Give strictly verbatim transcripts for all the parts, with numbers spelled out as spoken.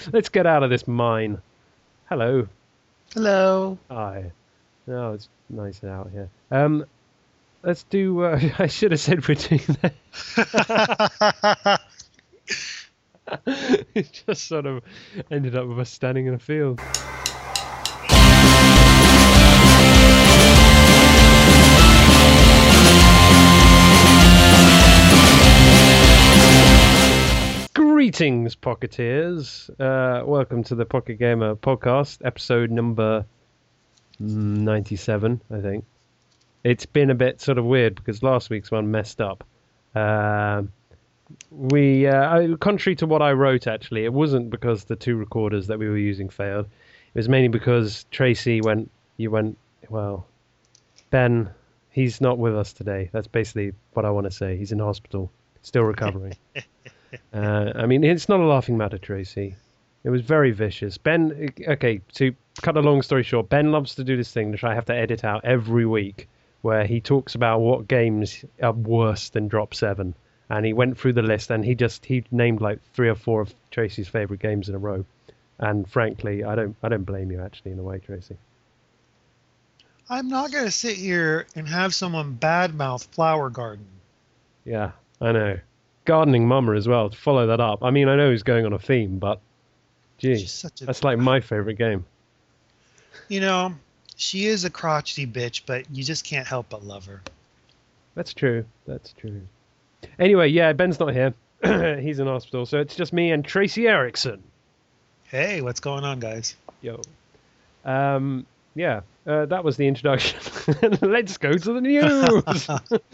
Let's get out of this mine. Hello. Hello. Hi. Oh, it's nice out here. Um, let's do. Uh, I should have said we're doing that. It just sort of ended up with us standing in a field. Greetings, Pocketeers. Uh, welcome to the Pocket Gamer podcast, episode number ninety-seven, I think. It's been a bit sort of weird because last week's one messed up. Uh, we, uh, contrary to what I wrote, actually, it wasn't because the two recorders that we were using failed. It was mainly because Tracy went, you went, well, Ben, he's not with us today. That's basically what I want to say. He's in hospital, still recovering. Uh, I mean, it's not a laughing matter, Tracy. It was very vicious. Ben, okay, to cut a long story short, Ben loves to do this thing that I have to edit out every week, where he talks about what games are worse than Drop seven. And he went through the list, and he just he named like three or four of Tracy's favourite games in a row. And frankly, I don't I don't blame you, actually, in a way, Tracy. I'm not going to sit here and have someone badmouth Flower Garden. Yeah, I know. Gardening Mama as well, to follow that up. I mean, I know he's going on a theme, but gee, such a, that's like my favorite game. You know, she is a crotchety bitch, but you just can't help but love her. That's true. That's true. Anyway, yeah, Ben's not here. He's in hospital, so it's just me and Tracy Erickson. Hey, what's going on, guys? Yo. Um, yeah, uh, that was the introduction. Let's go to the news.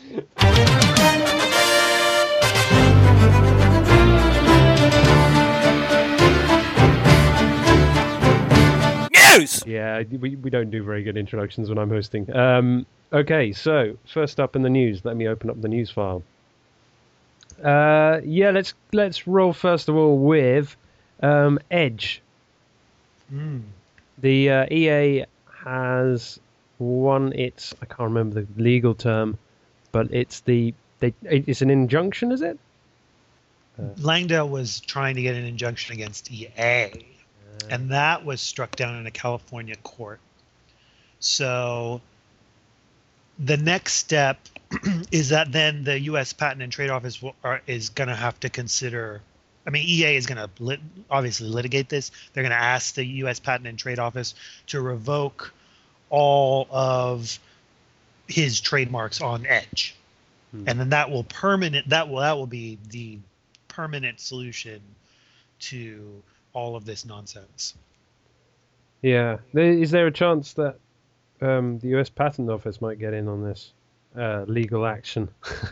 Yeah, we, we don't do very good introductions when I'm hosting. Um, okay, so first up in the news, let me open up the news file. Uh, yeah, let's let's roll first of all with um, Edge. Mm. The uh, E A has won its, I can't remember the legal term, but it's the they it's an injunction, is it? Uh, Langdell was trying to get an injunction against E A. And that was struck down in a California court. So the next step is that then the U S Patent and Trade Office will, are, is going to have to consider. I mean, E A is going to lit, obviously litigate this. They're going to ask the U S Patent and Trade Office to revoke all of his trademarks on Edge, hmm. and then that will permanent. That will that will be the permanent solution to all of this nonsense. Yeah. Is there a chance that um, the U S Patent Office might get in on this uh, legal action?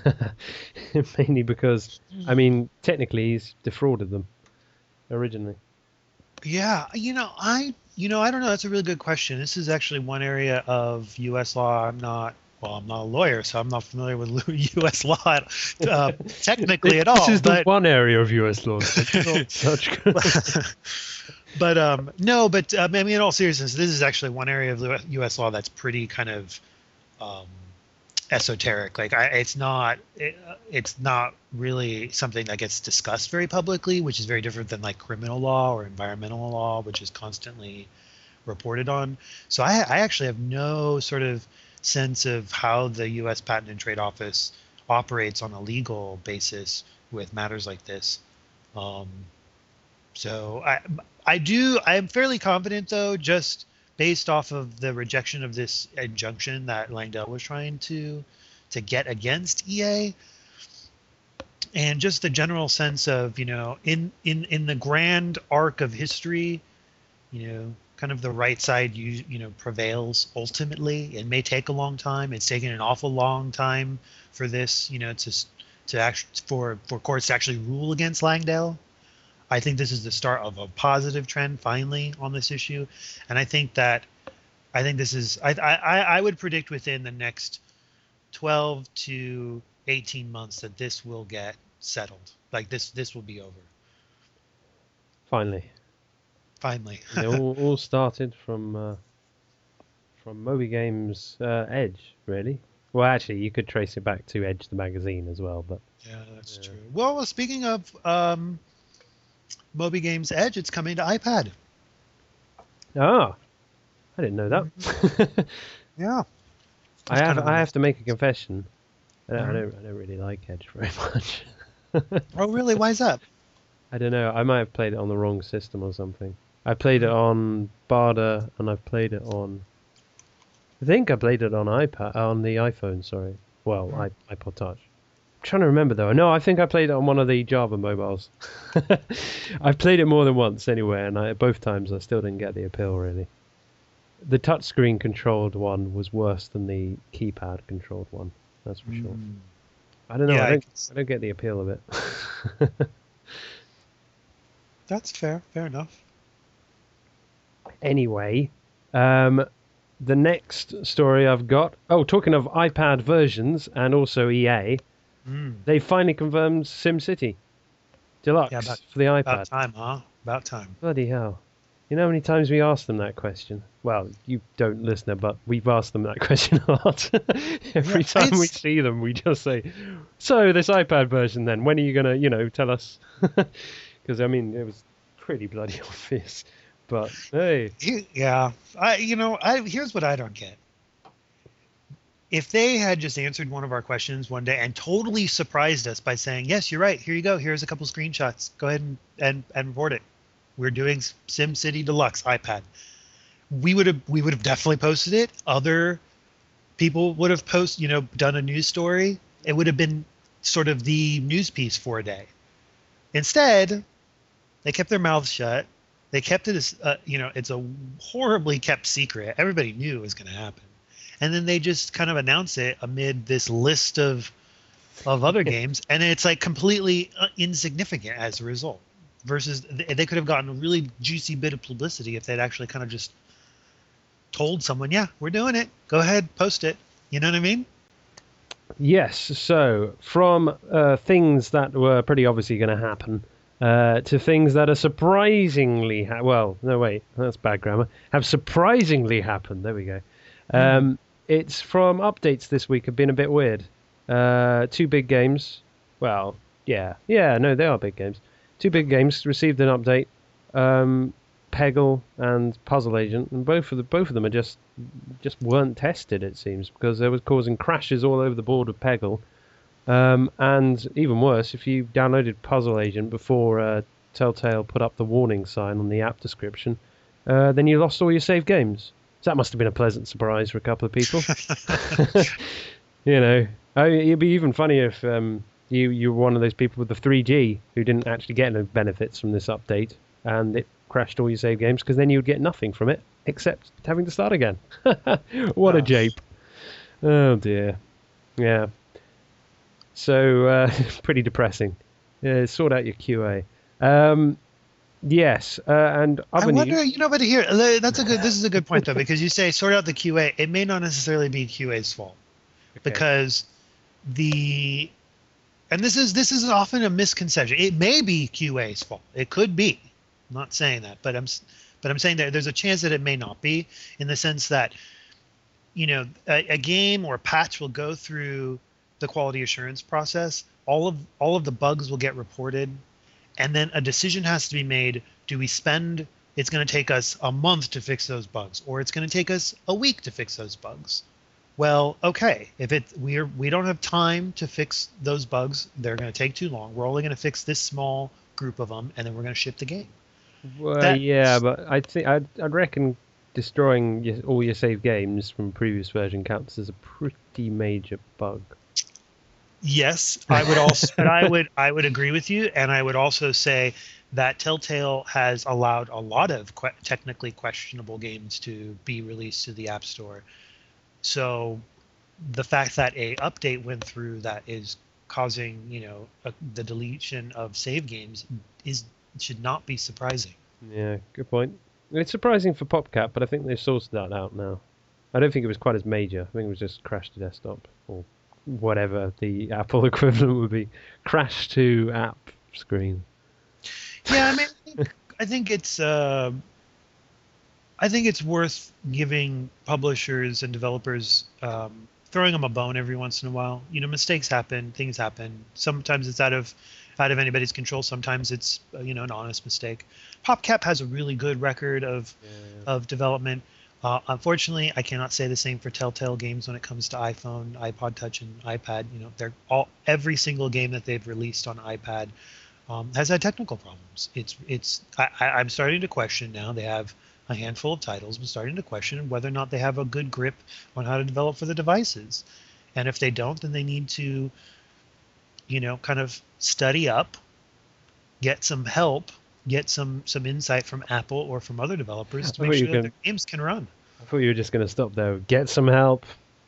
Mainly because, I mean, technically he's defrauded them originally. Yeah, you know, I you know, I don't know. That's a really good question. This is actually one area of U S law I'm not Well, I'm not a lawyer, so I'm not familiar with U S law uh, technically at all. This is but, the one area of U S law. Such but um, no, but um, I mean, in all seriousness, this is actually one area of U S law that's pretty kind of um, esoteric. Like, I, it's not, it, it's not really something that gets discussed very publicly, which is very different than like criminal law or environmental law, which is constantly reported on. So I, I actually have no sort of sense of how the U S Patent and Trade Office operates on a legal basis with matters like this. Um, so I, I do, I'm fairly confident though, just based off of the rejection of this injunction that Langdell was trying to, to get against E A, and just the general sense of, you know, in, in, in the grand arc of history, you know, kind of the right side, you you know, prevails ultimately. It may take a long time. It's taken an awful long time for this, you know, to to actually for for courts to actually rule against Langdell. I think this is the start of a positive trend finally on this issue, and I think that I think this is I I I would predict within the next twelve to eighteen months that this will get settled. Like this this will be over. Finally. Finally. It all, all started from uh, from Moby Games uh, Edge, really. Well, actually, you could trace it back to Edge the magazine as well, but yeah, that's yeah. true. Well, speaking of um, Moby Games Edge, it's coming to iPad. Ah, I didn't know that. Yeah. I That's have kind of I a have to make a confession. I don't, I Mhm. don't I don't really like Edge very much. Oh, really? Why is that? I don't know. I might have played it on the wrong system or something. I played it on Barda and I've played it on. I think I played it on iPad on the iPhone. Sorry. Well, Mhm. I, iPod Touch. I'm trying to remember though. No, I think I played it on one of the Java mobiles. I've played it more than once anyway, and I, both times I still didn't get the appeal really. The touchscreen controlled one was worse than the keypad controlled one. That's for sure. Mm. I don't know. Yeah, I I don't. guess. I don't get the appeal of it. That's fair. Fair enough. Anyway, um, the next story I've got. Oh, talking of iPad versions and also E A, Mm. they finally confirmed SimCity Yeah, about Deluxe for the about iPad. time, huh? About time. Bloody hell! You know how many times we asked them that question? Well, you don't, listener, but we've asked them that question a lot. Yeah, Every time we it's see them, we just say, "So this iPad version, then? When are you gonna, you know, tell us?" Because I mean, it was pretty bloody obvious. But hey, he- yeah. I you know I here's what I don't get. If they had just answered one of our questions one day and totally surprised us by saying, "Yes, you're right. Here you go. Here's a couple screenshots. Go ahead and and, and report it. We're doing SimCity Deluxe iPad." We would have we would have definitely posted it. Other people would have posted, you know, done a news story. It would have been sort of the news piece for a day. Instead, they kept their mouths shut. They kept it as, uh, you know, it's a horribly kept secret. Everybody knew it was going to happen. And then they just kind of announce it amid this list of of other games, and it's like completely uh, insignificant as a result. Versus, they could have gotten a really juicy bit of publicity if they'd actually kind of just told someone, "Yeah, we're doing it. Go ahead, post it." You know what I mean? yes. So from uh, things that were pretty obviously going to happen uh, to things that are surprisingly ha- well, no wait, that's bad grammar. Have surprisingly happened. There we go. Hmm. Um, it's from updates this week have been a bit weird. Uh, two big games. Well, yeah, yeah, no, they are big games. Two big games received an update. Um, Peggle and Puzzle Agent, and both of the both of them are just just weren't tested. It seems because they was causing crashes all over the board with Peggle. Um, and even worse, if you downloaded Puzzle Agent before uh, Telltale put up the warning sign on the app description, uh, then you lost all your saved games. So that must have been a pleasant surprise for a couple of people. You know, I mean, it'd be even funnier if um, you you were one of those people with the three G who didn't actually get any benefits from this update, and it crashed all your save games, because then you would get nothing from it except having to start again. What a Oh. jape! Oh dear. Yeah. So uh, pretty depressing. Yeah, sort out your Q A. Um, yes, uh, and I other wonder, news. you know, but here, that's a good. This is a good point though, because you say sort out the Q A. It may not necessarily be Q A's fault Okay. because the, and this is this is often a misconception. It may be Q A's fault. It could be. I'm not saying that, but I'm s- but I'm saying that there's a chance that it may not be, in the sense that, you know, a, a game or a patch will go through the quality assurance process. All of all of the bugs will get reported, and then a decision has to be made. Do we spend, it's going to take us a month to fix those bugs, or it's going to take us a week to fix those bugs? Well, okay, if it we're we don't have time to fix those bugs, they're going to take too long. We're only going to fix this small group of them, and then we're going to ship the game. Well, That yeah, but I think I'd, I'd reckon destroying your, all your saved games from previous version counts as a pretty major bug. Yes, I would also, but I would I would agree with you, and I would also say that Telltale has allowed a lot of que- technically questionable games to be released to the App Store. So the fact that a update went through that is causing, you know, a, the deletion of save games is should not be surprising. Yeah, good point. It's surprising for PopCap, but I think they've sorted that out now. I don't think it was quite as major. I think it was just crash to desktop or whatever the Apple equivalent would be. Crash to app screen. Yeah, I mean, I think, I think it's uh, I think it's worth giving publishers and developers, um, throwing them a bone every once in a while. You know, mistakes happen, things happen. Sometimes it's out of out of anybody's control. Sometimes it's uh, you know an honest mistake. PopCap has a really good record of Yeah. of development. Uh, unfortunately, I cannot say the same for Telltale Games when it comes to iPhone, iPod Touch, and iPad. You know, they're all every single game that they've released on iPad um, has had technical problems. It's it's I, I, I'm starting to question now. They have a handful of titles. I'm starting to question whether or not they have a good grip on how to develop for the devices. And if they don't, then they need to, you know, kind of study up, get some help, get some some insight from Apple or from other developers to I make thought you sure that were their games can run. I thought you were just going to stop there. Get some help.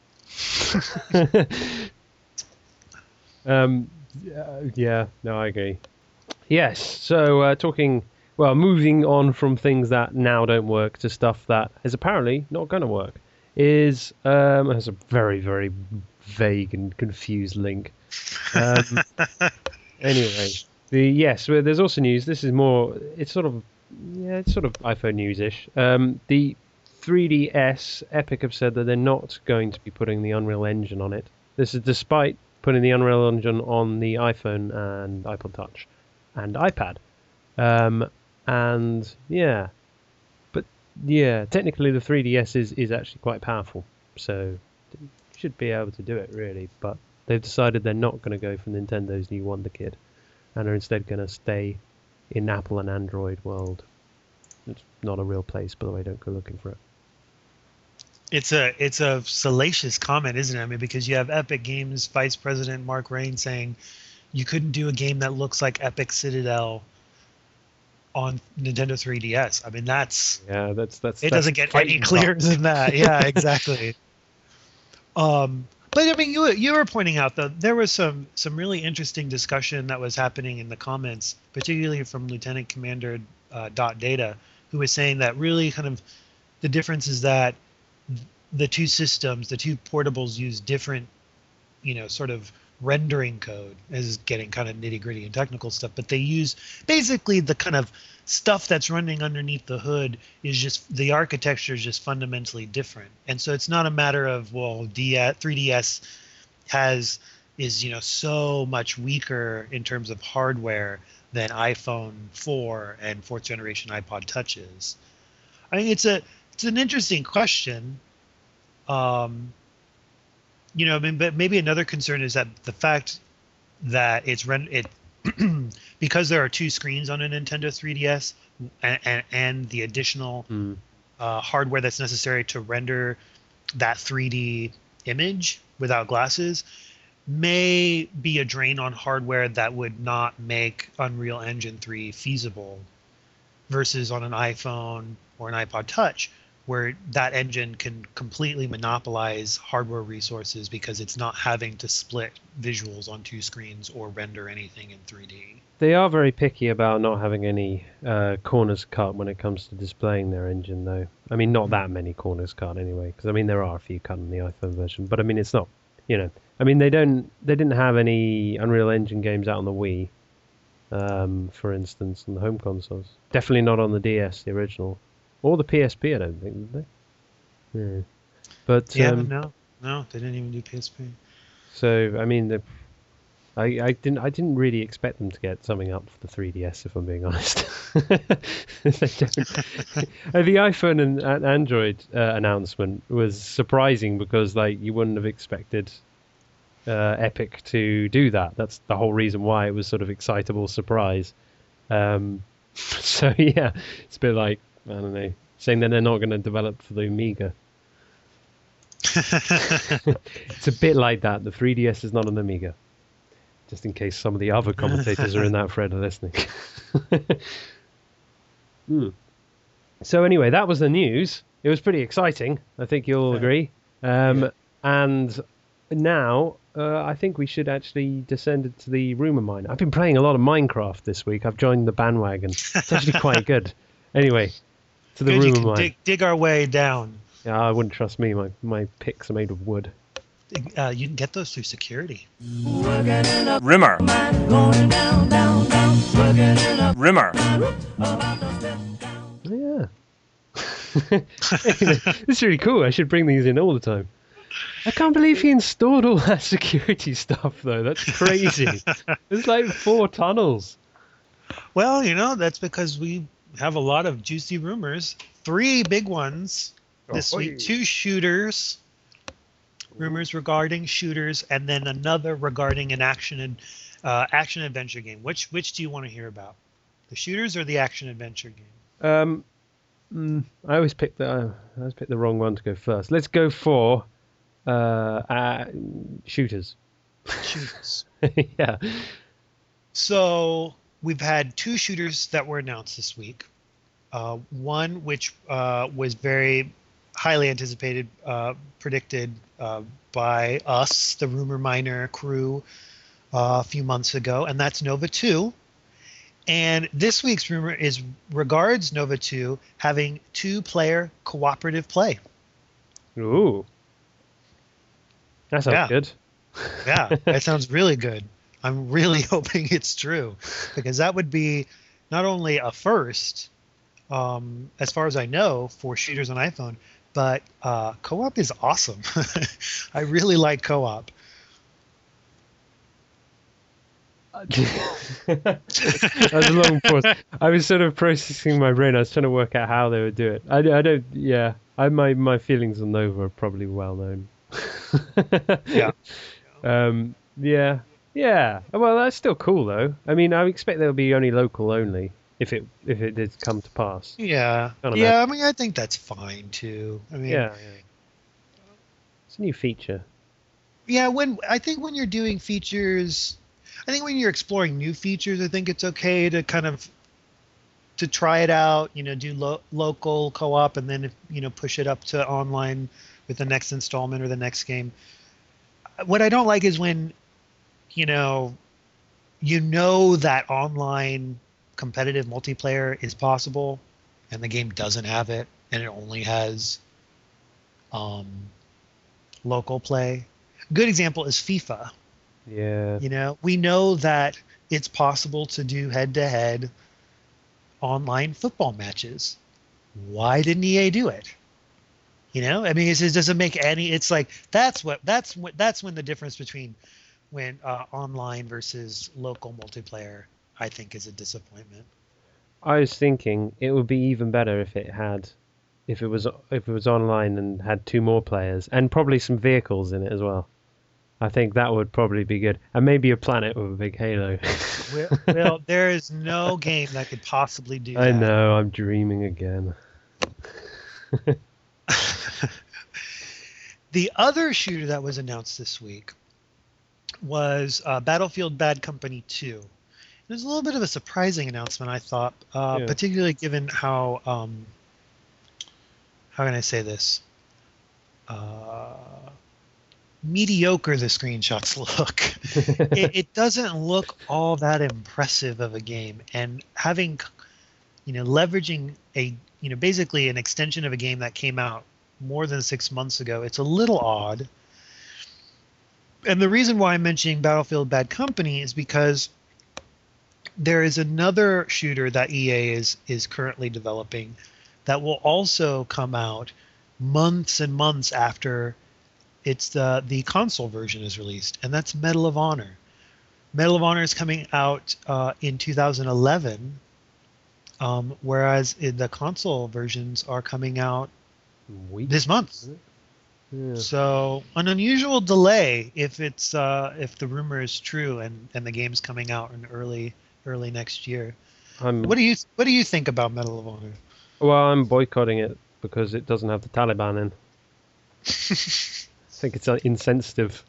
um, uh, yeah, no, I agree. Yes, so uh, talking, well, moving on from things that now don't work to stuff that is apparently not going to work, is, um, has a very, very vague and confused link. Um, anyway, the yes, well, there's also news. This is more, it's sort of, yeah, it's sort of iPhone news-ish. Um, the three D S, Epic have said that they're not going to be putting the Unreal Engine on it. This is despite putting the Unreal Engine on the iPhone and iPod Touch and iPad. Um, and yeah, but yeah, technically the three D S is, is actually quite powerful, so you should be able to do it really, but they've decided they're not going to go for Nintendo's new Wonder Kid and are instead going to stay in Apple and Android world. It's not a real place, by the way, don't go looking for it. It's a it's a salacious comment, isn't it? I mean, because you have Epic Games Vice President Mark Rain saying you couldn't do a game that looks like Epic Citadel on Nintendo three D S. I mean, that's Yeah, that's that's. it that's doesn't get fighting any clearer cock. than that. Yeah, exactly. um, but I mean, you were- you were pointing out that there was some some really interesting discussion that was happening in the comments, particularly from Lieutenant Commander uh, Dot Data, who was saying that really kind of the difference is that the two systems, the two portables, use different, you know, sort of rendering code. This is getting kind of nitty gritty and technical stuff, but they use basically the kind of stuff that's running underneath the hood is just the architecture is just fundamentally different. And so it's not a matter of, well, D S, three D S has is, you know, so much weaker in terms of hardware than iPhone four and fourth generation iPod Touches. I mean, it's a it's an interesting question. Um, you know, I mean, but maybe another concern is that the fact that it's run it because there are two screens on a Nintendo three D S and and, and the additional Mm. uh, hardware that's necessary to render that three D image without glasses may be a drain on hardware that would not make Unreal Engine three feasible versus on an iPhone or an iPod Touch, where that engine can completely monopolize hardware resources because it's not having to split visuals on two screens or render anything in three D. They are very picky about not having any uh, corners cut when it comes to displaying their engine, though. I mean, not that many corners cut anyway, because I mean there are a few cut in the iPhone version, but I mean it's not, you know. I mean they don't, they didn't have any Unreal Engine games out on the Wii, um, for instance, on the home consoles. Definitely not on the D S, the original, or the P S P. I don't think, did they? Yeah. But Yeah, um, no, no, they didn't even do P S P. so I mean the. I, I didn't I didn't really expect them to get something up for the three D S, if I'm being honest. They don't. Uh, the iPhone and, and Android uh, announcement was surprising because like you wouldn't have expected uh, Epic to do that. That's the whole reason why it was sort of excitable surprise. Um, so yeah, it's a bit like, I don't know, saying that they're not going to develop for the Amiga. It's a bit like that. The three D S is not an Amiga. Just in case some of the other commentators are in that thread are listening. mm. So anyway, that was the news. It was pretty exciting. I think you'll Yeah. agree. Um, Yeah. And now uh, I think we should actually descend into the rumor mine. I've been playing a lot of Minecraft this week. I've joined the bandwagon. It's actually quite good. Anyway, to the Good, you rumor can mine. dig, dig our way down. Yeah, I wouldn't trust me. My my picks are made of wood. Uh, you can get those through security. Rimmer. Rimmer. Yeah. This is really cool. I should bring these in all the time. I can't believe he installed all that security stuff, though. That's crazy. There's like four tunnels. Well, you know, that's because we have a lot of juicy rumors. Three big ones this Oh, week. hey. Two shooters. Rumors regarding shooters, and then another regarding an action and uh, action adventure game. Which which do you want to hear about? The shooters or the action adventure game? Um, mm, I always pick the I always pick the wrong one to go first. Let's go for uh, uh shooters. Shooters. Yeah. So we've had two shooters that were announced this week. Uh, one which uh, was very highly anticipated, uh, predicted uh, by us, the Rumor Miner crew, uh, a few months ago, and that's Nova two. And this week's rumor is regards Nova two having two-player cooperative play. Ooh. That sounds Yeah. good. Yeah, that sounds really good. I'm really hoping it's true, because that would be not only a first, um, as far as I know, for shooters on iPhone, but uh, co-op is awesome. I really like co-op. That was a long pause. I was sort of processing my brain. I was trying to work out how they would do it. I, I don't. Yeah, I my my feelings on Nova are probably well known. Yeah. Um. Yeah. Yeah. Well, that's still cool though. I mean, I expect they'll be only local only if it if it did come to pass. Yeah. Can't Yeah, I mean, I think that's fine too. I mean, Yeah. yeah. It's a new feature. yeah, when I think when you're doing features, I think when you're exploring new features, I think it's okay to kind of to try it out, you know, do lo- local co-op, and then, you know, push it up to online with the next installment or the next game. What I don't like is when, you know, you know that online competitive multiplayer is possible and the game doesn't have it, and it only has um, local play. Good example is FIFA. Yeah. You know, we know that it's possible to do head-to-head online football matches. Why didn't E A do it? You know, I mean, it just doesn't make any. It's like that's what that's what that's when the difference between when uh, online versus local multiplayer, I think, is a disappointment. I was thinking it would be even better if it had, if it was if it was online and had two more players and probably some vehicles in it as well. I think that would probably be good, and maybe a planet with a big halo. Well, well, there is no game that could possibly do I that. know, I'm dreaming again. The other shooter that was announced this week was uh, Battlefield Bad Company two. It was a little bit of a surprising announcement, I thought, uh, Yeah. particularly given how, um, how can I say this? Uh, mediocre the screenshots look. it, it doesn't look all that impressive of a game, and having, you know, leveraging a, you know, basically an extension of a game that came out more than six months ago, it's a little odd. And the reason why I'm mentioning Battlefield Bad Company is because there is another shooter that E A is is currently developing that will also come out months and months after it's the the console version is released, and that's Medal of Honor. Medal of Honor is coming out uh, in two thousand eleven, um, whereas in the console versions are coming out Weak. this month. Yeah. So an unusual delay if it's uh, if the rumor is true and, and the game's coming out in early early next year. I'm, What do you what do you think about Medal of Honor? well, I'm boycotting it because it doesn't have the Taliban in. I think it's uh, insensitive.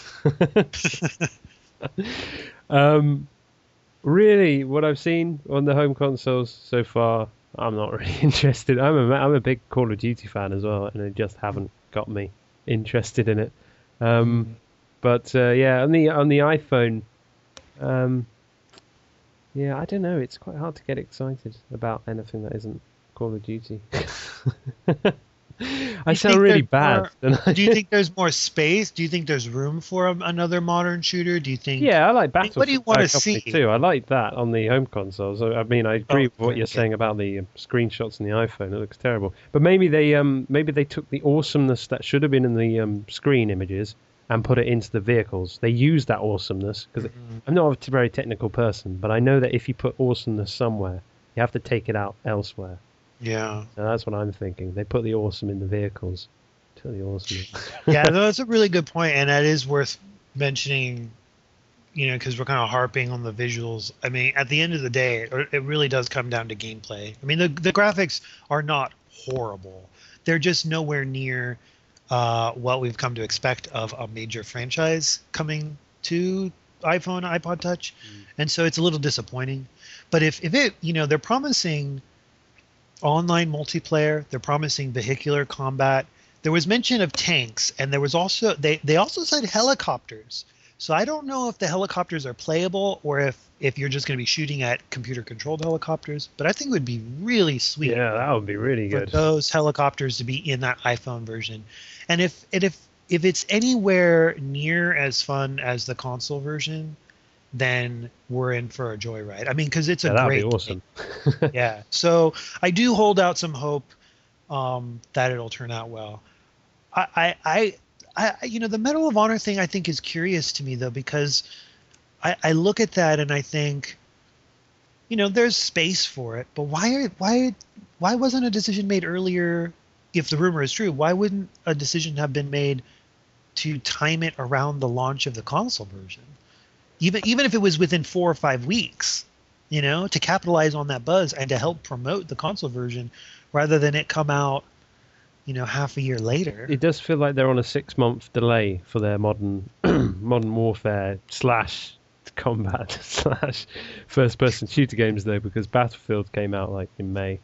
um, really, what I've seen on the home consoles so far, I'm not really interested. I'm a I'm a big Call of Duty fan as well, and they just haven't got me interested in it. Um, but uh, yeah, on the on the iPhone, um, yeah, I don't know. It's quite hard to get excited about anything that isn't Call of Duty. I you sound think really there's bad. more- don't I? Do you think there's more space? Do you think there's room for a, another modern shooter? Do you think? Yeah, I like I mean, what do you Battlefield want Bad to Company see? too. I like that on the home consoles. I I mean, I agree Oh, with what very you're good. saying about the um, screenshots on the iPhone. It looks terrible. But maybe they um maybe they took the awesomeness that should have been in the um, screen images and put it into the vehicles. They used that awesomeness because Mhm. I'm not a very technical person, but I know that if you put awesomeness somewhere, you have to take it out elsewhere. Yeah. So that's what I'm thinking. They put the awesome in the vehicles. To the awesome. Yeah, no, that's a really good point, and that is worth mentioning. You know, because we're kind of harping on the visuals. I mean, at the end of the day, it, it really does come down to gameplay. I mean, the the graphics are not horrible. They're just nowhere near uh, what we've come to expect of a major franchise coming to iPhone, iPod Touch, and so it's a little disappointing. But if if it, you know, they're promising online multiplayer, they're promising vehicular combat. There was mention of tanks, and there was also they they also said helicopters. So I don't know if the helicopters are playable or if if you're just going to be shooting at computer controlled helicopters. But I think it would be really sweet Yeah, that would be really for good. those helicopters to be in that iPhone version. And if and if if it's anywhere near as fun as the console version, then we're in for a joyride. I mean, because it's a Yeah, that would great be game. awesome. Yeah. So I do hold out some hope um, that it'll turn out well. I, I, I, I, you know, the Medal of Honor thing I think is curious to me though, because I, I look at that and I think, you know, there's space for it, but why, are, why, why wasn't a decision made earlier? If the rumor is true, why wouldn't a decision have been made to time it around the launch of the console version? Even, even if it was within four or five weeks, you know, to capitalize on that buzz and to help promote the console version rather than it come out, you know, half a year later. It does feel like they're on a six-month delay for their modern modern warfare slash combat slash first-person shooter games, though, because Battlefield came out like in May,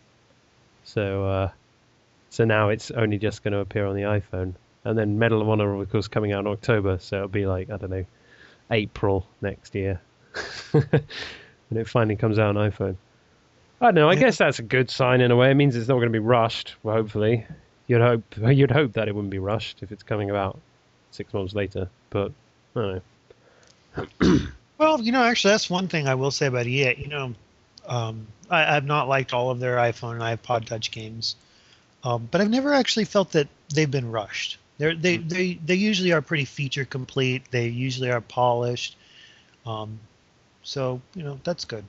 so uh, so now it's only just going to appear on the iPhone, and then Medal of Honor, of course, coming out in October, so it'll be like I don't know, April next year, and it finally comes out on iPhone. I don't know. I Yeah. guess that's a good sign in a way. It means it's not going to be rushed. Well, hopefully. You'd hope you'd hope that it wouldn't be rushed if it's coming about six months later, but I don't know. Well, you know, actually, that's one thing I will say about E A. You know, um, I, I've not liked all of their iPhone and iPod Touch games, um, but I've never actually felt that they've been rushed. They're, they they they usually are pretty feature complete. They usually are polished. Um, so you know, that's good.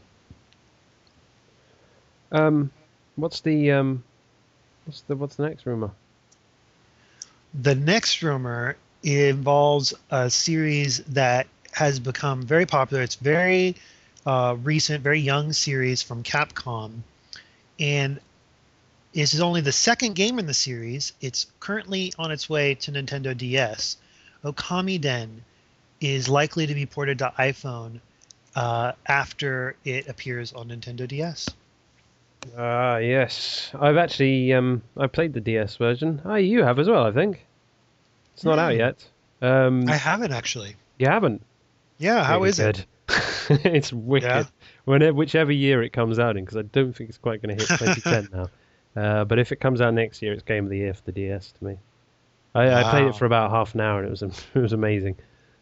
Um, what's the um, what's the what's the next rumor? The next rumor involves a series that has become very popular. It's very uh, recent, very young series from Capcom, and this is only the second game in the series. It's currently on its way to Nintendo D S. Okami Den is likely to be ported to iPhone uh, after it appears on Nintendo D S. Ah, yes. I've actually um, I played the D S version. Ah, you have as well, I think. It's not out Hmm. yet. Um, I haven't actually. you haven't. Yeah, how Really is it? good. It's wicked. Yeah? Whenever, whichever year it comes out in, because I don't think it's quite going to hit twenty ten now. Uh, but if it comes out next year, it's Game of the Year for the D S to me. I, I played Wow. it for about half an hour and it was it was amazing.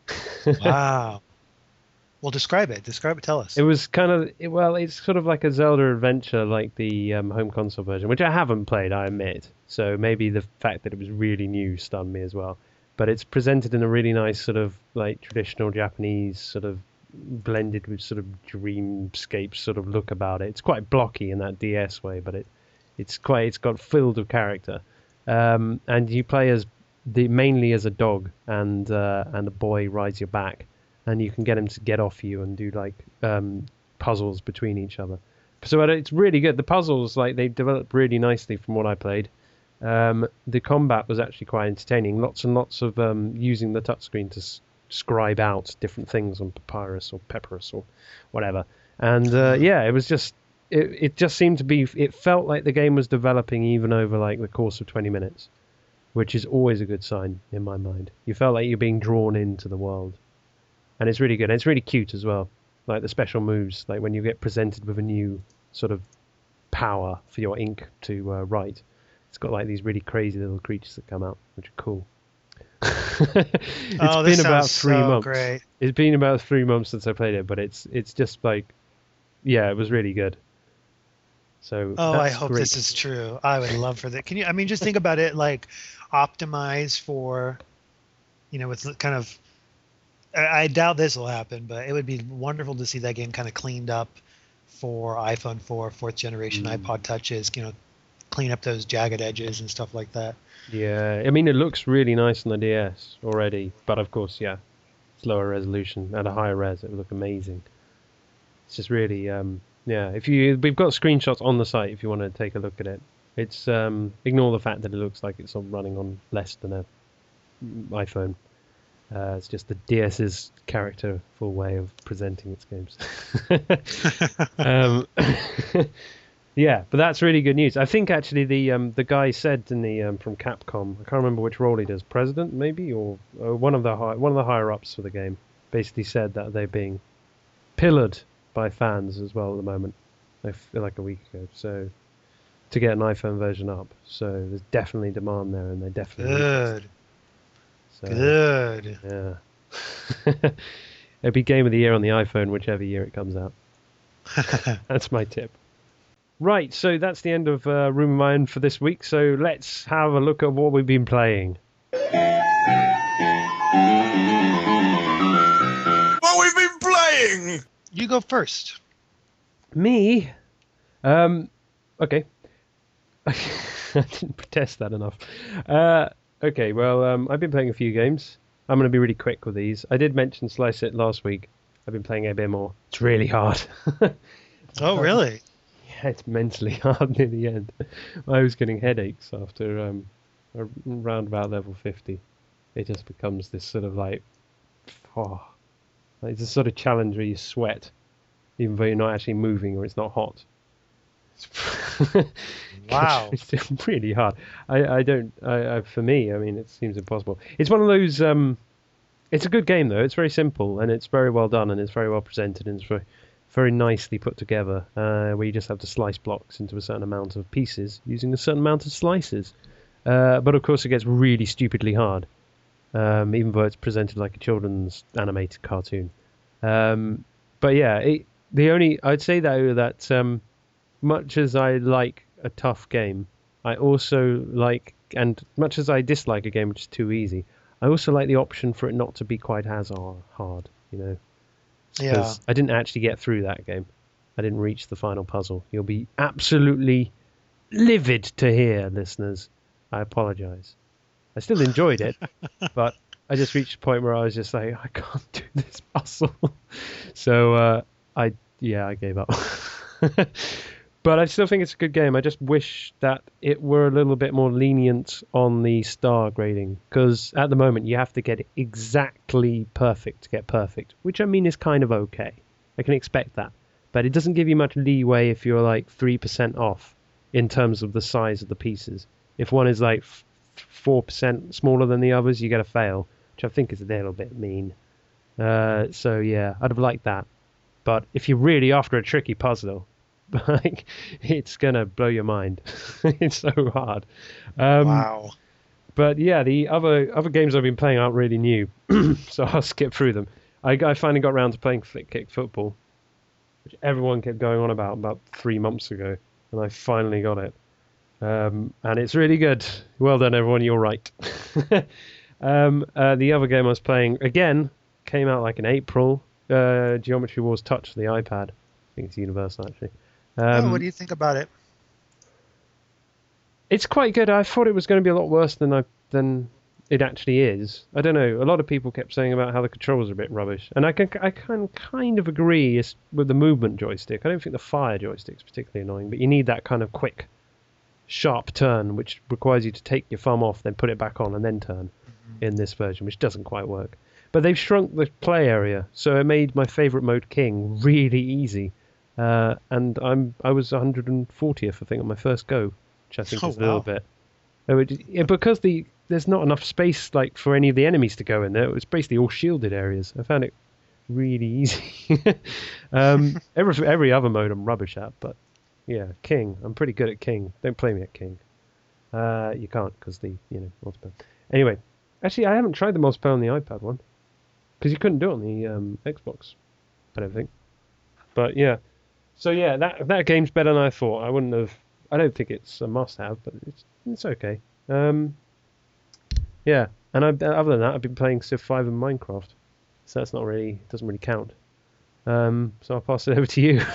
Wow. Well, describe it. Describe it. Tell us. It was kind of it, well, it's sort of like a Zelda adventure, like the um, home console version, which I haven't played, I admit. So maybe the fact that it was really new stunned me as well. But it's presented in a really nice sort of like traditional Japanese sort of blended with sort of dreamscape sort of look about it. It's quite blocky in that D S way, but it it's quite it's got filled with character. Um, and you play as the mainly as a dog, and uh, and a boy rides your back, and you can get him to get off you and do like um, puzzles between each other. So it's really good. The puzzles like they developed really nicely from what I played. Um, the combat was actually quite entertaining. Lots and lots of um, using the touchscreen to s- scribe out different things on Papyrus or Papyrus or whatever. And uh, yeah, it was just it, it just seemed to be. It felt like the game was developing even over like the course of twenty minutes, which is always a good sign in my mind. You felt like you're being drawn into the world, and it's really good. And it's really cute as well. Like the special moves, like when you get presented with a new sort of power for your ink to uh, write. It's got like these really crazy little creatures that come out, which are cool. It's Oh, this been about sounds three so months. great. It's been about three months since I played it, but it's it's just like, yeah, it was really good. So Oh, I that's hope great. this is true. I would love for that. Can you? I mean, just think about it. Like, optimize for, you know, with kind of. I I doubt this will happen, but it would be wonderful to see that game kind of cleaned up for iPhone four, fourth generation Mm. iPod touches. You know, clean up those jagged edges and stuff like that. Yeah, I mean, it looks really nice on the D S already, but of course, yeah, it's lower resolution at a higher res. It would look amazing. It's just really, um, yeah. If you, we've got screenshots on the site if you want to take a look at it. It's um, ignore the fact that it looks like it's on- running on less than a mm, iPhone. Uh, it's just the DS's characterful way of presenting its games. um, yeah, but that's really good news. I think actually the um, the guy said in the um, from Capcom, I can't remember which role he does, president maybe, or, or one of the high, one of the higher ups for the game, basically said that they're being pillared by fans as well at the moment. I feel like a week ago, so to get an iPhone version up, so there's definitely demand there, and they definitely need it. Good, So, good. yeah. It'll be game of the year on the iPhone, whichever year it comes out. That's my tip. Right, so that's the end of uh, Room of My Own for this week. So let's have a look at what we've been playing. What we've been playing! You go first. Me? Um, okay. I didn't protest that enough. Uh, okay, well, um, I've been playing a few games. I'm going to be really quick with these. I did mention Slice It last week. I've been playing a bit more. It's really hard. Oh, really? Yeah, it's mentally hard near the end. I was getting headaches after um, around about level fifty. It just becomes this sort of like, oh, like it's a sort of challenge where you sweat, even though you're not actually moving or it's not hot. Wow. It's really hard. I, I don't, I, I, for me, I mean, it seems impossible. It's one of those, um, it's a good game though. It's very simple and it's very well done and it's very well presented and it's very, very nicely put together, uh, where you just have to slice blocks into a certain amount of pieces using a certain amount of slices. Uh, but of course it gets really stupidly hard, um, even though it's presented like a children's animated cartoon. Um, but yeah, it, the only, I'd say though that um, much as I like a tough game, I also like, and much as I dislike a game which is too easy, I also like the option for it not to be quite as hard, you know. Yeah. 'Cause I didn't actually get through that game. I didn't reach the final puzzle. You'll be absolutely livid to hear, listeners. I apologize. I still enjoyed it, but I just reached a point where I was just like, I can't do this puzzle. So, uh, I, yeah, I gave up. But I still think it's a good game. I just wish that it were a little bit more lenient on the star grading, because at the moment you have to get it exactly perfect to get perfect, which I mean is kind of okay. I can expect that. But it doesn't give you much leeway if you're like three percent off in terms of the size of the pieces. If one is like four percent smaller than the others, you get a fail, which I think is a little bit mean. Uh, so yeah, I'd have liked that. But if you're really after a tricky puzzle, like, it's gonna blow your mind. It's so hard. Um, Wow. But yeah, the other other games I've been playing aren't really new, so I'll skip through them. I, I finally got around to playing Flick Kick Football, which everyone kept going on about about three months ago, and I finally got it. Um, and it's really good. Well done, everyone. You're right. um, uh, the other game I was playing again came out like in April. Uh, Geometry Wars Touch for the iPad. I think it's universal actually. Um, Oh, what do you think about it? It's quite good. I thought it was going to be a lot worse than I than it actually is. I don't know. A lot of people kept saying about how the controls are a bit rubbish, and I can I can kind of agree is with the movement joystick. I don't think the fire joystick's particularly annoying, but you need that kind of quick, sharp turn, which requires you to take your thumb off, then put it back on, and then turn. Mm-hmm. In this version, which doesn't quite work. But they've shrunk the play area, so it made my favourite mode, King, really easy. Uh, and I'm I was one hundred fortieth, I think, on my first go, which I think Oh, is a little wow. bit. It would, yeah, because the there's not enough space like for any of the enemies to go in there. It was basically all shielded areas. I found it really easy. um, every every other mode I'm rubbish at, but yeah, King. I'm pretty good at King. Don't play me at King. Uh, you can't because the you know multiplayer. Anyway, actually, I haven't tried the multiplayer on the iPad one because you couldn't do it on the um, Xbox. I don't think. But yeah, so yeah, that that game's better than I thought. I wouldn't have. I don't think it's a must-have, but it's it's okay. Um, yeah, and I, other than that, I've been playing Civ five and Minecraft, so that's not really doesn't really count. Um, so I'll pass it over to you.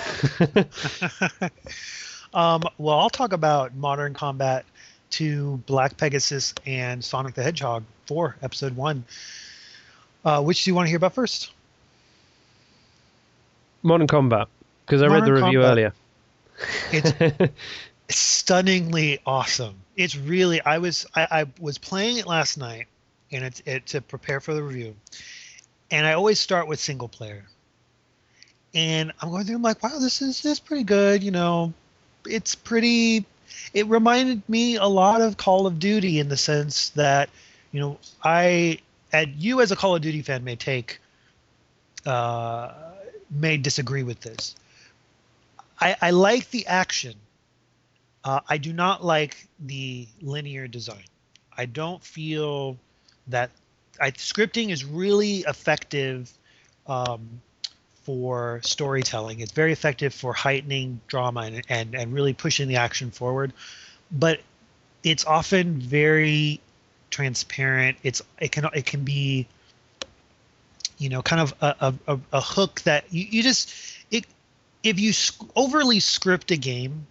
um, well, I'll talk about Modern Combat two, Black Pegasus, and Sonic the Hedgehog four, Episode one. Uh, which do you want to hear about first? Modern Combat, because I Modern read the review Combat. earlier. It's stunningly awesome. It's really I was I, I was playing it last night, and it's it to prepare for the review. And I always start with single player. And I'm going through, I'm like, wow, this is this is pretty good, you know. It's pretty it reminded me a lot of Call of Duty in the sense that, you know, I and you as a Call of Duty fan may take uh may disagree with this. I, I like the action. Uh, I do not like the linear design. I don't feel that I, scripting is really effective um, for storytelling. It's very effective for heightening drama and, and, and really pushing the action forward. But it's often very transparent. It's it can it can be, you know, kind of a, a, a hook that you, you just it if you sc- overly script a game,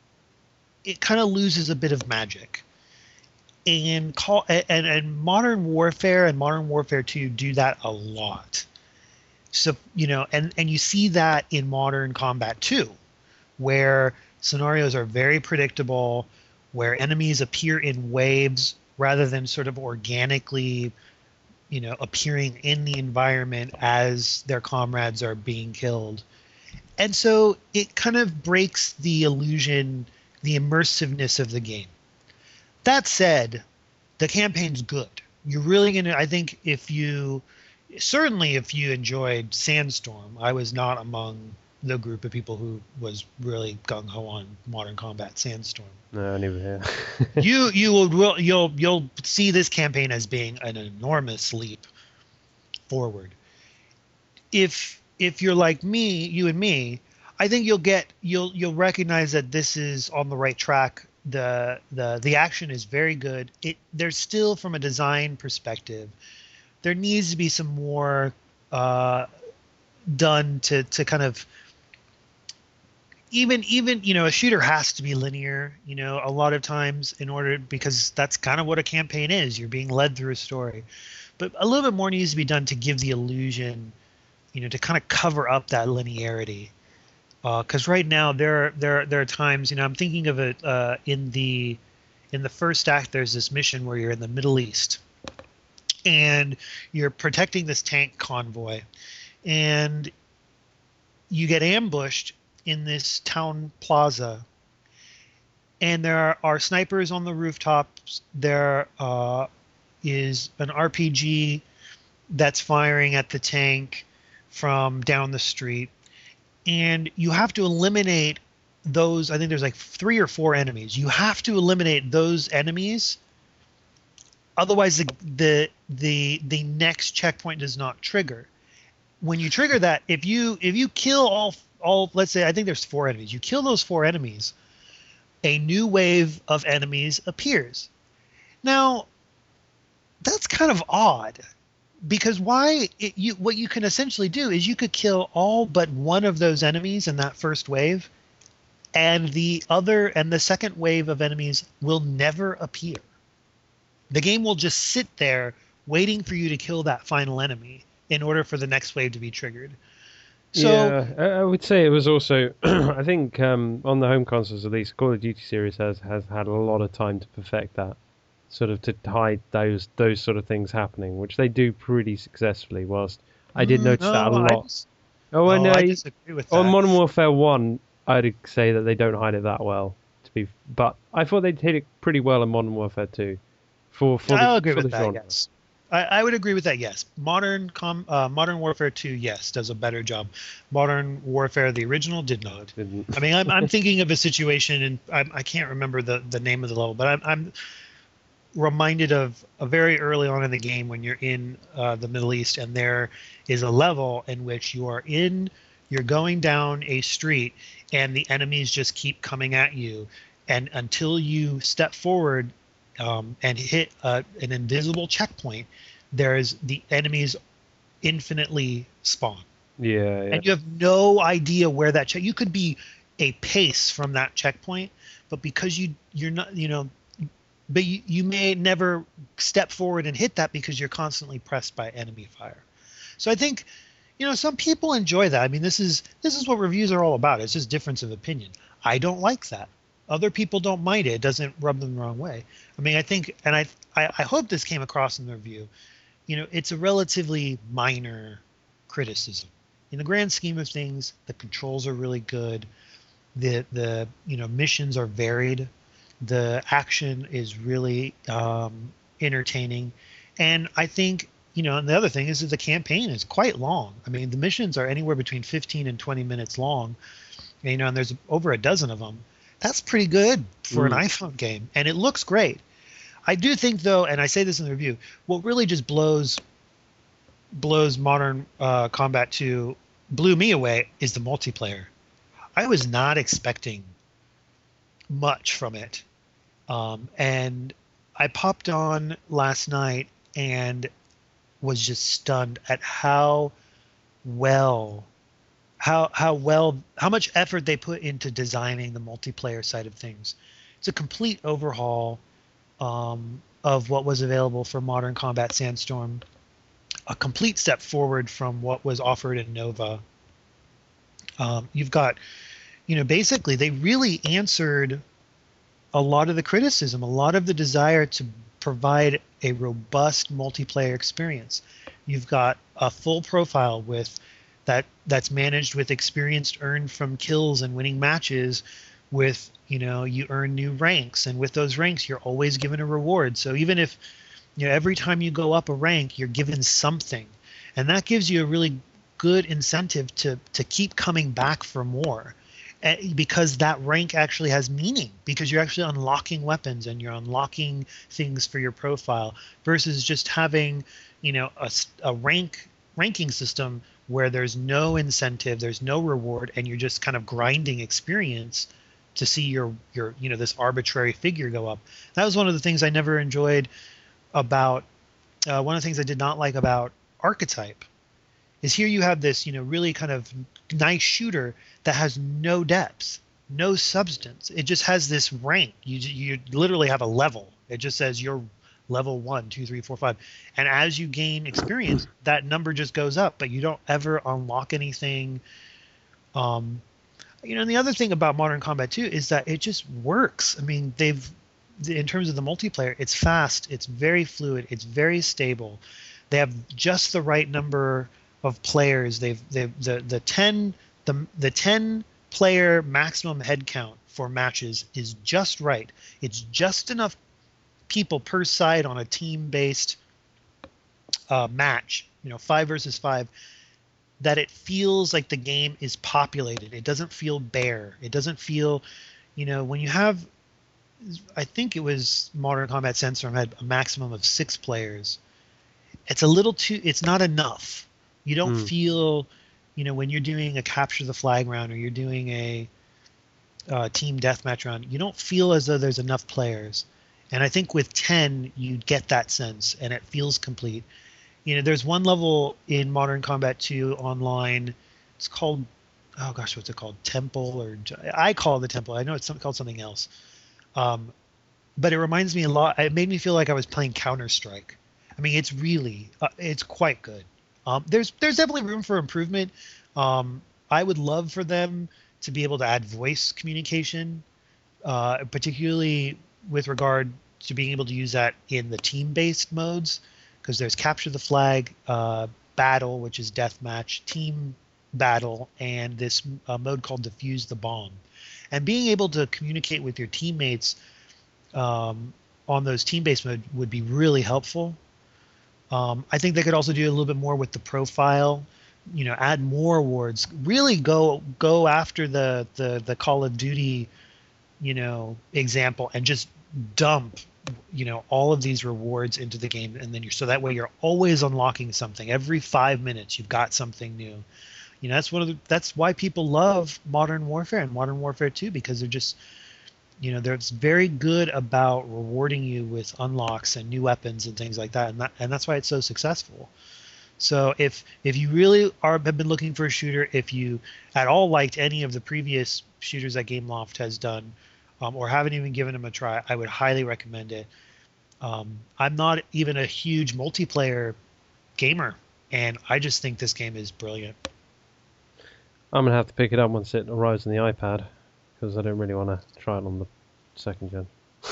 it kind of loses a bit of magic. And call and, and Modern Warfare and Modern Warfare two do that a lot. So, you know, and, and you see that in Modern Combat two, where scenarios are very predictable, where enemies appear in waves rather than sort of organically, you know, appearing in the environment as their comrades are being killed. And so it kind of breaks the illusion, the immersiveness of the game. That said, the campaign's good. You're really going to, I think if you, certainly if you enjoyed Sandstorm, I was not among the group of people who was really gung-ho on Modern Combat Sandstorm. No, I never hear. you you will, will you'll you'll see this campaign as being an enormous leap forward. If if you're like me, you and me, I think you'll get you'll you'll recognize that this is on the right track. The the the action is very good. It there's still, from a design perspective, there needs to be some more uh, done to to kind of even even you know a shooter has to be linear, you know, a lot of times in order, because that's kind of what a campaign is. You're being led through a story, but a little bit more needs to be done to give the illusion, you know, to kind of cover up that linearity. Because uh, right now there there there are times, you know, I'm thinking of it uh, in the in the first act. There's this mission where you're in the Middle East and you're protecting this tank convoy, and you get ambushed in this town plaza, and there are, are snipers on the rooftops. There uh, is an R P G that's firing at the tank from down the street. And you have to eliminate those. I think there's like three or four enemies. You have to eliminate those enemies. Otherwise, the the the the next checkpoint does not trigger. When you trigger that, if you if you kill all all, let's say I think there's four enemies. You kill those four enemies, a new wave of enemies appears. Now, that's kind of odd. Because why it, you what you can essentially do is you could kill all but one of those enemies in that first wave, and the other and the second wave of enemies will never appear. The game will just sit there waiting for you to kill that final enemy in order for the next wave to be triggered. So, yeah, I would say it was also, I think um, on the home consoles at least, Call of Duty series has, has had a lot of time to perfect that. Sort of to hide those those sort of things happening, which they do pretty successfully. Whilst I did notice no, that a lot. I dis- oh, and no, uh, I disagree with that. on Modern Warfare One, I'd say that they don't hide it that well. To be, but I thought they did it pretty well in Modern Warfare Two. For for I'll the, agree for with the that. genre. Yes. I, I would agree with that. Yes, modern com, uh, Modern Warfare two, yes, does a better job. Modern Warfare, the original, did not. Didn't. I mean, I'm I'm thinking of a situation, and I, I can't remember the the name of the level, but I'm I'm reminded of a very early on in the game when you're in uh, the Middle East, and there is a level in which you are in, you're going down a street, and the enemies just keep coming at you, and until you step forward um, and hit a, an invisible checkpoint, there's the enemies infinitely spawn, Yeah, yeah. and you have no idea where that check. You could be a pace from that checkpoint, but because you you're not, you know, but you, you may never step forward and hit that because you're constantly pressed by enemy fire. So I think, you know, some people enjoy that. I mean, this is this is what reviews are all about. It's just difference of opinion. I don't like that. Other people don't mind it. It doesn't rub them the wrong way. I mean, I think, and I I, I hope this came across in the review. You know, it's a relatively minor criticism. In the grand scheme of things, the controls are really good. The the you know missions are varied. The action is really um, entertaining, and I think, you know, and the other thing is that the campaign is quite long. I mean, the missions are anywhere between fifteen and twenty minutes long, and, you know, and there's over a dozen of them. That's pretty good for Mm. an iPhone game, and it looks great. I do think, though, and I say this in the review, what really just blows blows Modern uh, Combat two blew me away is the multiplayer. I was not expecting much from it. Um, and I popped on last night and was just stunned at how well, how how well, how much effort they put into designing the multiplayer side of things. It's a complete overhaul um, of what was available for Modern Combat Sandstorm, a complete step forward from what was offered in Nova. Um, you've got, you know, basically they really answered a lot of the criticism, a lot of the desire to provide a robust multiplayer experience. You've got a full profile with that that's managed with experience earned from kills and winning matches. With, you know, you earn new ranks, and with those ranks, you're always given a reward. So even if, you know, every time you go up a rank, you're given something, and that gives you a really good incentive to to keep coming back for more. Eh, because that rank actually has meaning, because you're actually unlocking weapons and you're unlocking things for your profile, versus just having, you know, a, a rank ranking system where there's no incentive, there's no reward, and you're just kind of grinding experience to see your your you know this arbitrary figure go up. That was one of the things I never enjoyed about uh, one of the things I did not like about Archetype is here you have this, you know, really kind of nice shooter that has no depth, no substance. It just has this rank. You you literally have a level. It just says you're level one, two, three, four, five, and as you gain experience, that number just goes up. But you don't ever unlock anything. Um, you know, and the other thing about Modern Combat two is that it just works. I mean, they've in terms of the multiplayer, it's fast, it's very fluid, it's very stable. They have just the right number of players. They've they've the the ten the the ten player maximum head count for matches is just right. It's just enough people per side on a team based uh, match, you know, five versus five, that it feels like the game is populated. It doesn't feel bare. It doesn't feel, you know, when you have, I think it was Modern Combat Sandstorm had a maximum of six players. It's a little too, it's not enough. You don't Mm. feel, you know, when you're doing a capture the flag round or you're doing a uh, team deathmatch round, you don't feel as though there's enough players. And I think with ten, you get that sense and it feels complete. You know, there's one level in Modern Combat two online. It's called, oh gosh, what's it called? Temple, or I call it the Temple. I know it's some, called something else. Um, but it reminds me a lot. It made me feel like I was playing Counter-Strike. I mean, it's really, uh, it's quite good. Um, there's there's definitely room for improvement. Um, I would love for them to be able to add voice communication, uh, particularly with regard to being able to use that in the team-based modes, because there's capture the flag, uh, battle, which is deathmatch, team battle, and this uh, mode called defuse the bomb. And being able to communicate with your teammates um, on those team-based mode would be really helpful. Um, I think they could also do a little bit more with the profile. You know, add more awards. Really go go after the the the Call of Duty, you know, example and just dump, you know, all of these rewards into the game, and then you're so that way you're always unlocking something. Every five minutes you've got something new. You know, that's one of the that's why people love Modern Warfare and Modern Warfare two, because they're just, you know, they're very good about rewarding you with unlocks and new weapons and things like that, and that, and that's why it's so successful. So if if you really are have been looking for a shooter, if you at all liked any of the previous shooters that Gameloft has done, um, or haven't even given them a try, I would highly recommend it. Um, I'm not even a huge multiplayer gamer, and I just think this game is brilliant. I'm gonna have to pick it up once it arrives on the iPad, because I don't really want to try it on the second gen.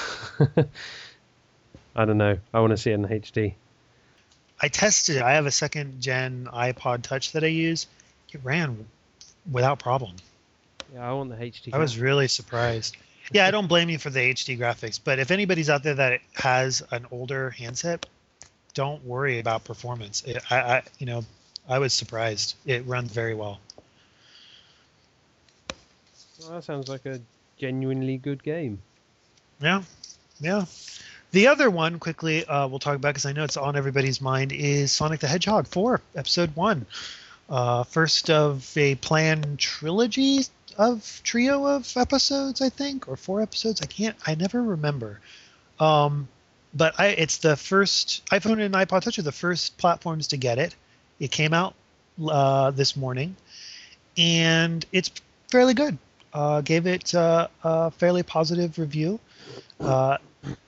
I don't know. I want to see it in H D. I tested it. I have a second gen iPod Touch that I use. It ran without problem. Yeah, I want the H D. I was really surprised. Yeah, I don't blame you for the H D graphics, but if anybody's out there that has an older handset, don't worry about performance. It, I, I, you know, I was surprised. It runs very well. Well, that sounds like a genuinely good game. Yeah, yeah. The other one, quickly, uh, we'll talk about because I know it's on everybody's mind, is Sonic the Hedgehog four, Episode one. Uh, first of a planned trilogy of trio of episodes, I think, or four episodes. I can't, I never remember. Um, but I, it's the first, iPhone and iPod Touch are the first platforms to get it. It came out uh, this morning, and it's fairly good. Uh, gave it uh, a fairly positive review. Uh,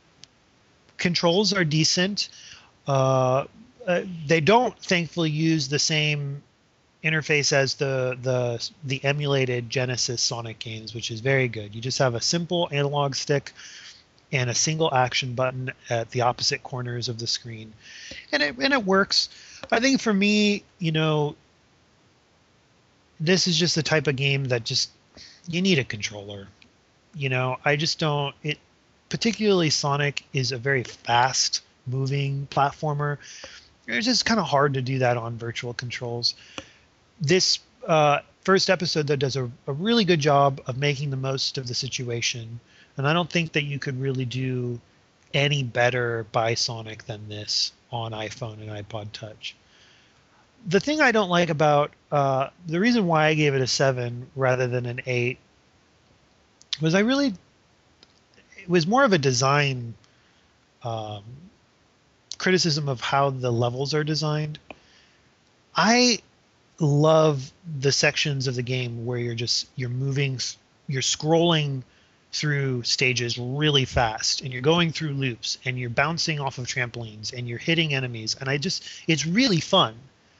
controls are decent. Uh, uh, they don't, thankfully, use the same interface as the the the emulated Genesis Sonic games, which is very good. You just have a simple analog stick and a single action button at the opposite corners of the screen, and it and it works. I think for me, you know, this is just the type of game that just you need a controller. You know, I just don't. It particularly Sonic is a very fast moving platformer. It's just kind of hard to do that on virtual controls. This uh, first episode, though, does a, a really good job of making the most of the situation, and I don't think that you could really do any better by Sonic than this on iPhone and iPod Touch. The thing I don't like about uh, the reason why I gave it a seven rather than an eight was I really it was more of a design um, criticism of how the levels are designed. I love the sections of the game where you're just you're moving, you're scrolling through stages really fast, and you're going through loops, and you're bouncing off of trampolines, and you're hitting enemies, and I just it's really fun.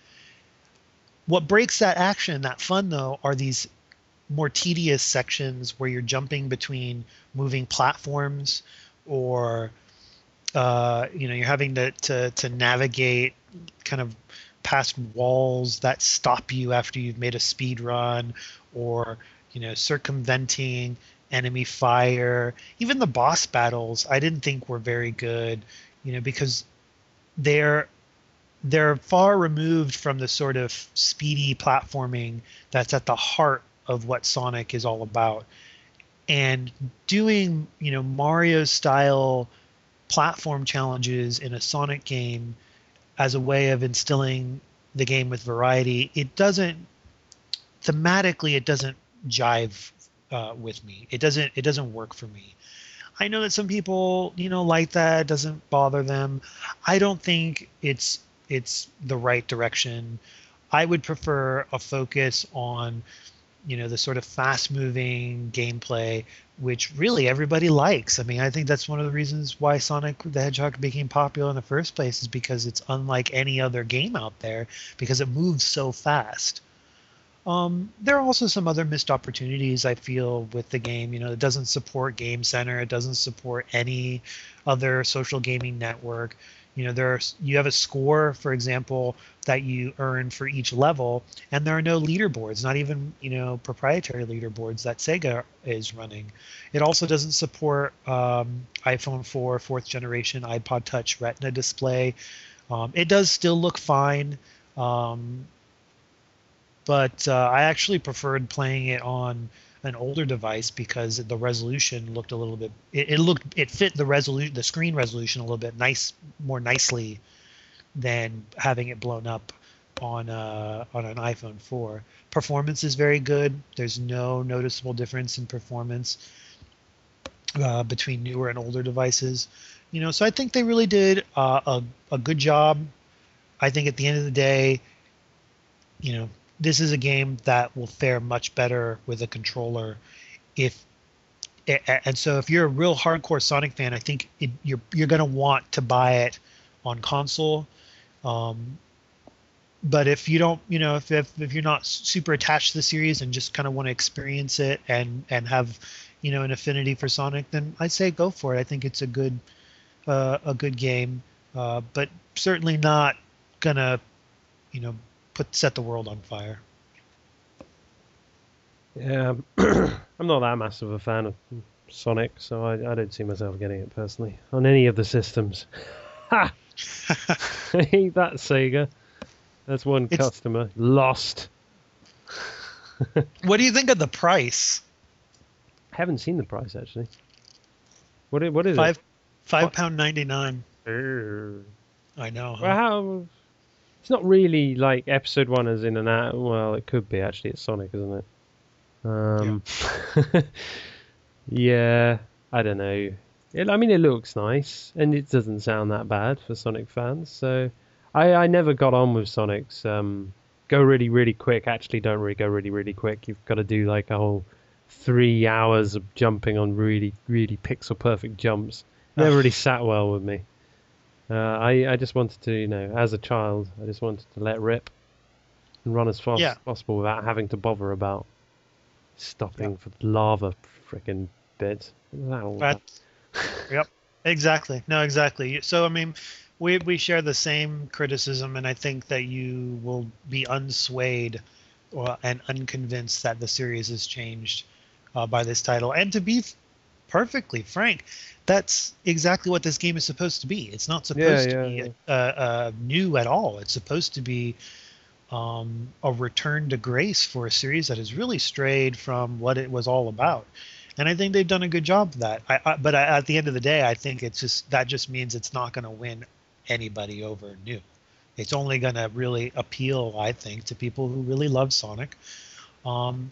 What breaks that action, that fun though, are these more tedious sections where you're jumping between moving platforms, or uh, you know you're having to, to to navigate kind of past walls that stop you after you've made a speed run, or you know circumventing enemy fire. Even the boss battles I didn't think were very good, you know, because they're they're far removed from the sort of speedy platforming that's at the heart of what Sonic is all about. And doing, you know, Mario style platform challenges in a Sonic game as a way of instilling the game with variety, it doesn't thematically it doesn't jive uh, with me. It doesn't it doesn't work for me. I know that some people, you know, like that, it doesn't bother them. I don't think it's it's the right direction. I would prefer a focus on, you know, the sort of fast-moving gameplay, which really everybody likes. I mean, I think that's one of the reasons why Sonic the Hedgehog became popular in the first place, is because it's unlike any other game out there, because it moves so fast. Um, there are also some other missed opportunities, I feel, with the game. You know, it doesn't support Game Center. It doesn't support any other social gaming network. You know, there's you have a score, for example, that you earn for each level, and there are no leaderboards, not even, you know, proprietary leaderboards that Sega is running. It also doesn't support um, iPhone four, fourth generation, iPod Touch Retina display. Um, it does still look fine, um, but uh, I actually preferred playing it on an older device because the resolution looked a little bit. It, it looked it fit the resolution, the screen resolution a little bit nice, more nicely than having it blown up on uh, on an iPhone four. Performance is very good. There's no noticeable difference in performance uh, between newer and older devices. You know, so I think they really did uh, a a good job. I think at the end of the day, you know, this is a game that will fare much better with a controller. If and so, if you're a real hardcore Sonic fan, I think it, you're you're gonna want to buy it on console. Um, but if you don't, you know, if, if if you're not super attached to the series and just kind of want to experience it and and have, you know, an affinity for Sonic, then I'd say go for it. I think it's a good uh, a good game, uh, but certainly not gonna, you know, put set the world on fire. Yeah, I'm not that massive a fan of Sonic, so I, I don't see myself getting it personally on any of the systems. Ha! Ain't that Sega? That's one It's- customer lost. What do you think of the price? I haven't seen the price actually. What i- what is Five it? five pound ninety nine. Err. I know. Huh? Well, how? It's not really like episode one as in an out. Well, it could be actually. It's Sonic, isn't it? Um, yeah, I don't know. It, I mean, it looks nice, and it doesn't sound that bad for Sonic fans. So, I, I never got on with Sonic's um, go really, really quick. Actually, don't really go really, really quick. You've got to do like a whole three hours of jumping on really, really pixel perfect jumps. Never really sat well with me. Uh, I, I just wanted to, you know, as a child, I just wanted to let rip and run as fast Yeah. as possible without having to bother about stopping for the lava frickin' bit. What was that all That, about? yep, exactly. No, exactly. So, I mean, we we share the same criticism, and I think that you will be unswayed or, and unconvinced that the series has changed uh, by this title. And to be f- perfectly frank, that's exactly what this game is supposed to be. It's not supposed Yeah, to yeah, be uh, uh, new at all. It's supposed to be um, a return to grace for a series that has really strayed from what it was all about. And I think they've done a good job of that. I, I, but I, at the end of the day, I think it's just that just means it's not going to win anybody over new. It's only going to really appeal, I think, to people who really love Sonic. Um,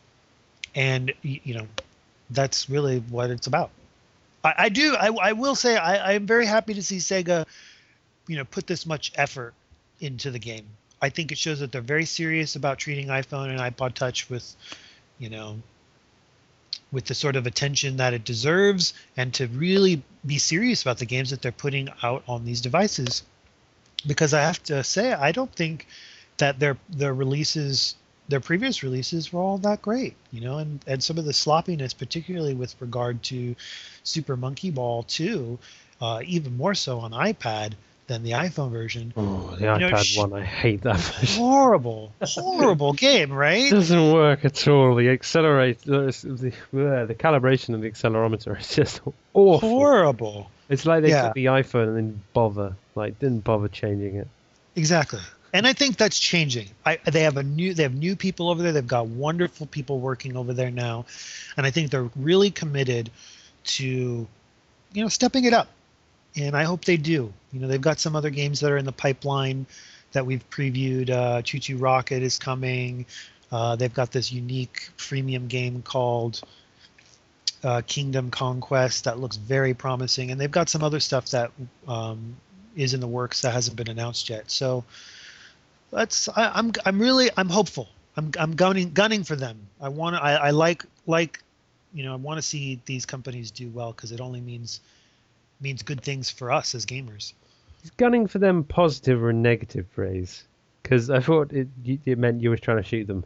and y- you know, that's really what it's about. I, I do. I, I will say I, I'm very happy to see Sega, you know, put this much effort into the game. I think it shows that they're very serious about treating iPhone and iPod Touch with, you know, with the sort of attention that it deserves, and to really be serious about the games that they're putting out on these devices. Because I have to say, I don't think that their their releases, their previous releases, were all that great, you know, and and some of the sloppiness, particularly with regard to Super Monkey Ball two, uh, even more so on iPad than the iPhone version. Oh, the You know, iPad sh- one, I hate that version. Horrible, horrible game, It right? doesn't work at all. The accelerate, the, the, the calibration of the accelerometer is just awful. Horrible. It's like they Yeah. took the iPhone and then bother, like didn't bother changing it. Exactly. And I think that's changing. I, they have a new they have new people over there. They've got wonderful people working over there now. And I think they're really committed to, you know, stepping it up. And I hope they do. You know, they've got some other games that are in the pipeline that we've previewed. Uh, Choo Choo Rocket is coming. Uh, they've got this unique freemium game called uh, Kingdom Conquest that looks very promising. And they've got some other stuff that um, is in the works that hasn't been announced yet. So let's. I, I'm. I'm really. I'm hopeful. I'm. I'm gunning. Gunning for them. I want to. I, I like. Like. You know. I want to see these companies do well because it only means means good things for us as gamers. Is gunning for them positive or a negative phrase? Because I thought it it meant you were trying to shoot them.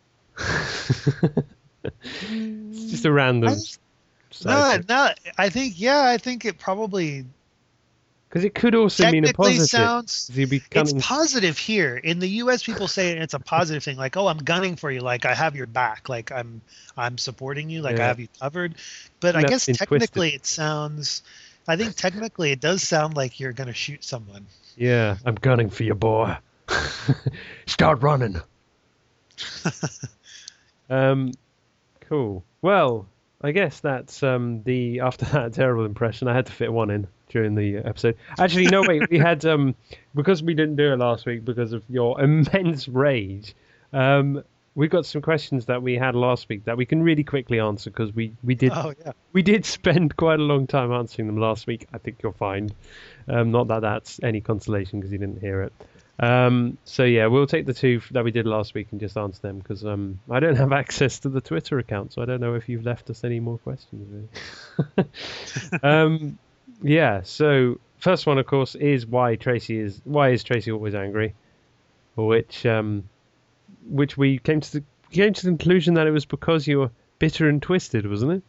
It's just a random. I- No, no. I think. Yeah. I think it probably Because it could also mean a technically positive. sounds. 'Cause you'd be It's gunning. positive here in the U S. People say it's a positive thing, like, "Oh, I'm gunning for you, like I have your back, like I'm I'm supporting you, like I Yeah. have you covered." But I That's guess been technically twisted. it sounds I think technically it does sound like you're going to shoot someone. Yeah, I'm gunning for you, boy. Start running. um, cool. Well, I guess that's um the after that terrible impression. I had to fit one in during the episode. Actually, no, wait. We had um because we didn't do it last week because of your immense rage. Um, we got some questions that we had last week that we can really quickly answer because we we did Oh, yeah. we did spend quite a long time answering them last week. I think you'll find. Um, not that that's any consolation because you didn't hear it. Um, so yeah, we'll take the two that we did last week and just answer them because um, I don't have access to the Twitter account, so I don't know if you've left us any more questions. Really. um, yeah. So first one, of course, is why Tracy is why is Tracy always angry, which um, which we came to the came to the conclusion that it was because you were bitter and twisted, wasn't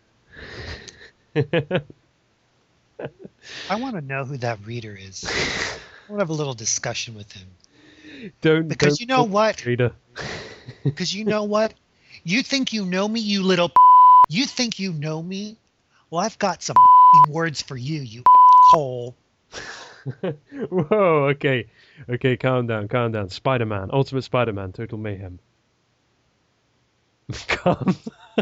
it? I want to know who that reader is. I want to have a little discussion with him. Don't Because don't you know put- what? Reader. Because you know what? You think you know me, you little You think you know me? Well, I've got some words for you, you hole. Whoa, okay. Okay, calm down, calm down. Spider-Man, Ultimate Spider-Man, Total Mayhem. Calm.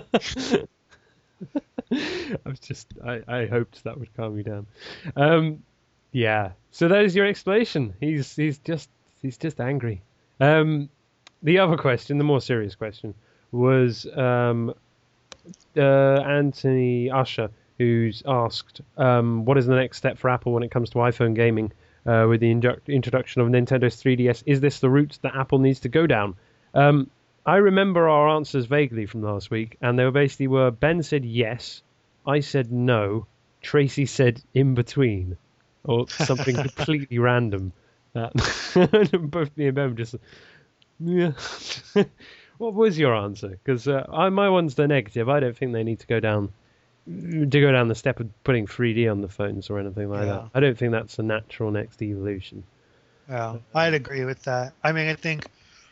I was just, I, I hoped that would calm you down. Um, yeah. So that is your explanation. He's he's just he's just angry. Um, the other question, the more serious question, was um, uh, Anthony Usher, who's asked, um, what is the next step for Apple when it comes to iPhone gaming uh, with the indu- introduction of Nintendo's three D S? Is this the route that Apple needs to go down? Um, I remember our answers vaguely from last week, and they were basically were Ben said yes, I said no, Tracy said in between, or something completely random. That both me and Ben were just, yeah. What was your answer? Because uh, I my one's the negative. I don't think they need to go down to go down the step of putting three D on the phones or anything like Yeah. that. I don't think that's a natural next evolution. Yeah, I'd agree with that. I mean, I think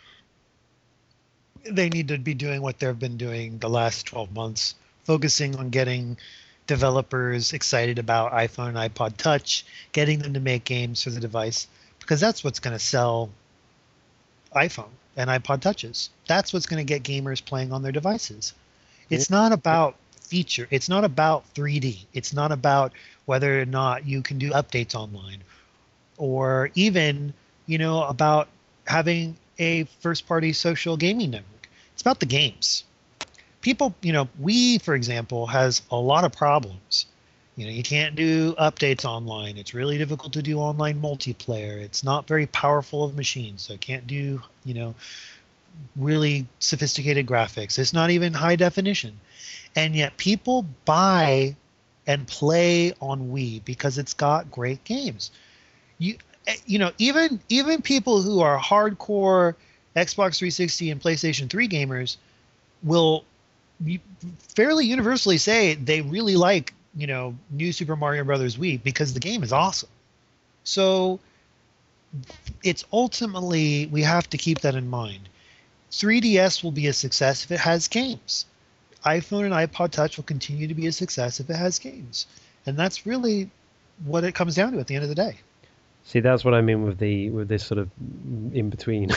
they need to be doing what they've been doing the last twelve months, focusing on getting developers excited about iPhone and iPod Touch, getting them to make games for the device, because that's what's going to sell iPhone and iPod Touches. That's what's going to get gamers playing on their devices. It's not about feature. It's not about three D. It's not about whether or not you can do updates online, or even, you know, about having a first-party social gaming network. It's about the games. People, you know, we, for example, has a lot of problems. You know, you can't do updates online. It's really difficult to do online multiplayer. It's not very powerful of machines, so it can't do, you know, really sophisticated graphics. It's not even high definition. And yet people buy and play on Wii because it's got great games. You you know, even even people who are hardcore Xbox three sixty and PlayStation three gamers will fairly universally say they really like, you know, New Super Mario Brothers Wii because the game is awesome. So it's ultimately, we have to keep that in mind. three D S will be a success if it has games. iPhone and iPod Touch will continue to be a success if it has games. And that's really what it comes down to at the end of the day. See, that's what I mean with the with this sort of in between.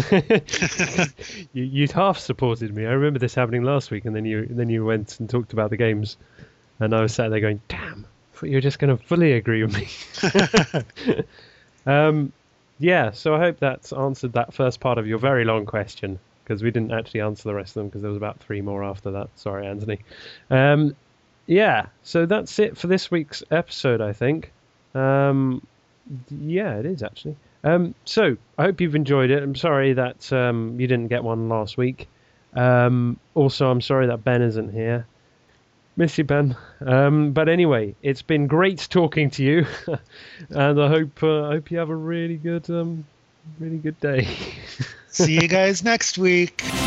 you you half supported me. I remember this happening last week, and then you then you went and talked about the games, and I was sat there going, "Damn, I thought you were just going to fully agree with me." um, yeah. So I hope that's answered that first part of your very long question, because we didn't actually answer the rest of them because there was about three more after that. Sorry, Anthony. Um, yeah. So that's it for this week's episode, I think. Um, Yeah, it is actually. Um, so I hope you've enjoyed it. I'm sorry that um, you didn't get one last week. Um, also, I'm sorry that Ben isn't here. Miss you, Ben. Um, but anyway, it's been great talking to you, and I hope uh, I hope you have a really good, um, really good day. See you guys next week.